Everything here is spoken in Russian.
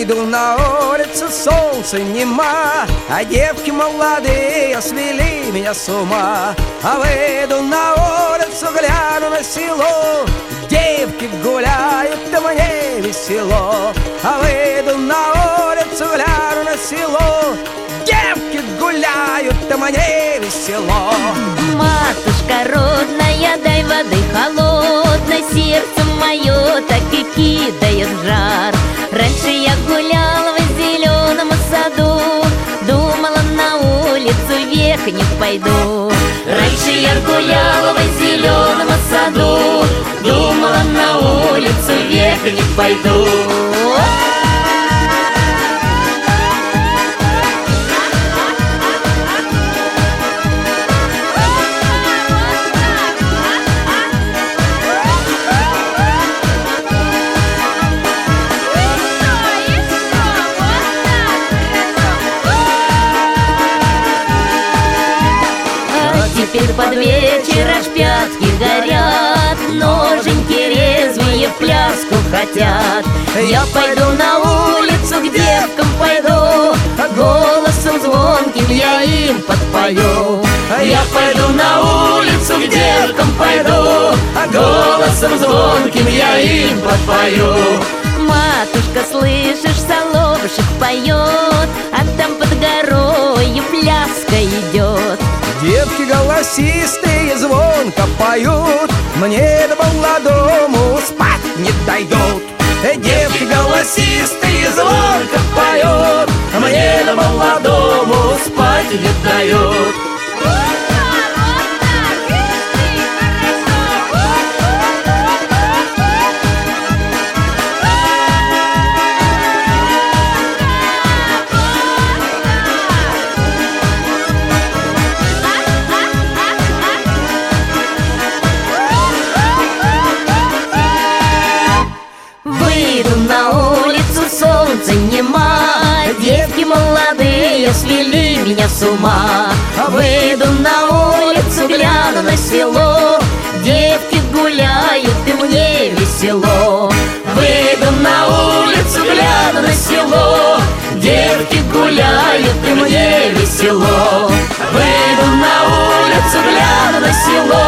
Выйду на улицу, солнца нема, а девки молодые свели меня с ума. А выйду на улицу, гляну на село, девки гуляют, да мне весело. А выйду на улицу, гляну на село, девки гуляют, да мне весело. Матушка родная, дай воды холодной, сердце мое так и кидает в жар. Раньше я гуляла в зеленом саду, думала, на улицу век не пойду. Раньше я гуляла в зеленом саду, думала, на улицу век не пойду. Теперь под вечер аж пятки горят, ноженьки резвые в пляску хотят. Я пойду на улицу, к девкам пойду, голосом звонким я им подпою. Я пойду на улицу, к девкам пойду, голосом звонким я им подпою. Матушка, слышишь, соловушек поет, а там под горою пляска идет. Девки голосистые звонко поют, мне до молодому спать не дойдут. Девки голосистые звонко поют, мне до молодому спать не дают. На улицу, солнца нема, девки молодые свели меня с ума. Выйду на улицу, гляну на село, девки гуляют, и мне весело. Выйду на улицу, гляну на село, девки гуляют, и мне весело. Выйду на улицу, гляну на село,